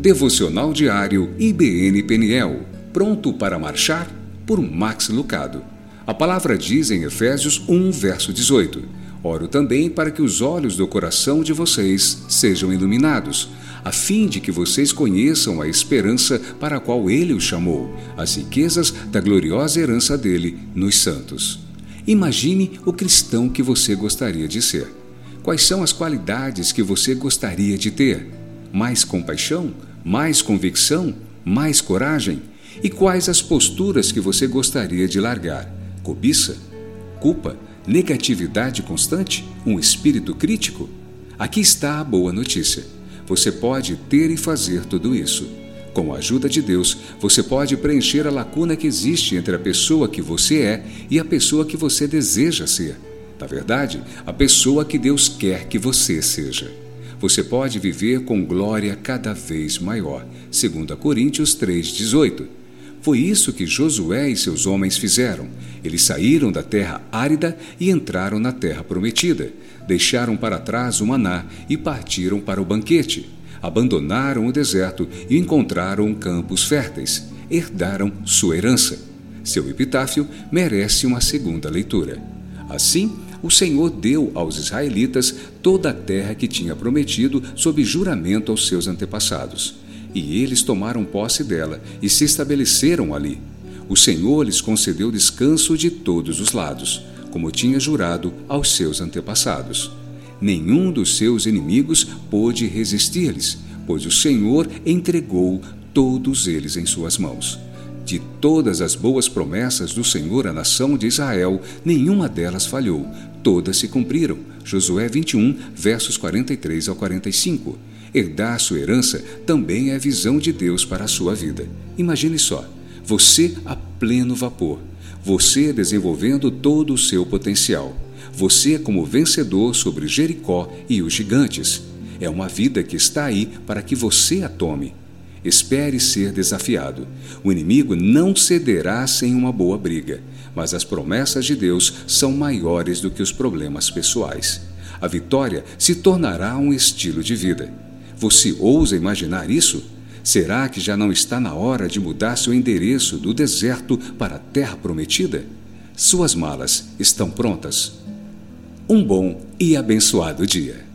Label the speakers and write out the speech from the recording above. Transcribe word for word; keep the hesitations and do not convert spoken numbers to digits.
Speaker 1: Devocional Diário I B N Peniel, pronto para marchar? Por Max Lucado. A palavra diz em Efésios um, verso dezoito: Oro também para que os olhos do coração de vocês sejam iluminados, a fim de que vocês conheçam a esperança para a qual Ele os chamou, as riquezas da gloriosa herança dele nos santos. Imagine o cristão que você gostaria de ser. Quais são as qualidades que você gostaria de ter? Mais compaixão? Mais convicção? Mais coragem? E quais as posturas que você gostaria de largar? Cobiça? Culpa? Negatividade constante? Um espírito crítico? Aqui está a boa notícia. Você pode ter e fazer tudo isso. Com a ajuda de Deus, você pode preencher a lacuna que existe entre a pessoa que você é e a pessoa que você deseja ser. Na verdade, a pessoa que Deus quer que você seja. Você pode viver com glória cada vez maior. Segundo Coríntios três, dezoito. Foi isso que Josué e seus homens fizeram. Eles saíram da terra árida e entraram na terra prometida. Deixaram para trás o maná e partiram para o banquete. Abandonaram o deserto e encontraram campos férteis. Herdaram sua herança. Seu epitáfio merece uma segunda leitura. Assim, o Senhor deu aos israelitas toda a terra que tinha prometido sob juramento aos seus antepassados. E eles tomaram posse dela e se estabeleceram ali. O Senhor lhes concedeu descanso de todos os lados, como tinha jurado aos seus antepassados. Nenhum dos seus inimigos pôde resistir-lhes, pois o Senhor entregou todos eles em suas mãos. De todas as boas promessas do Senhor à nação de Israel, nenhuma delas falhou, todas se cumpriram. Josué vinte e um, versos quarenta e três ao quarenta e cinco. Herdar sua herança também é a visão de Deus para a sua vida. Imagine só, você a pleno vapor, você desenvolvendo todo o seu potencial, você como vencedor sobre Jericó e os gigantes. É uma vida que está aí para que você a tome. Espere ser desafiado. O inimigo não cederá sem uma boa briga, mas as promessas de Deus são maiores do que os problemas pessoais. A vitória se tornará um estilo de vida. Você ousa imaginar isso? Será que já não está na hora de mudar seu endereço do deserto para a terra prometida? Suas malas estão prontas. Um bom e abençoado dia.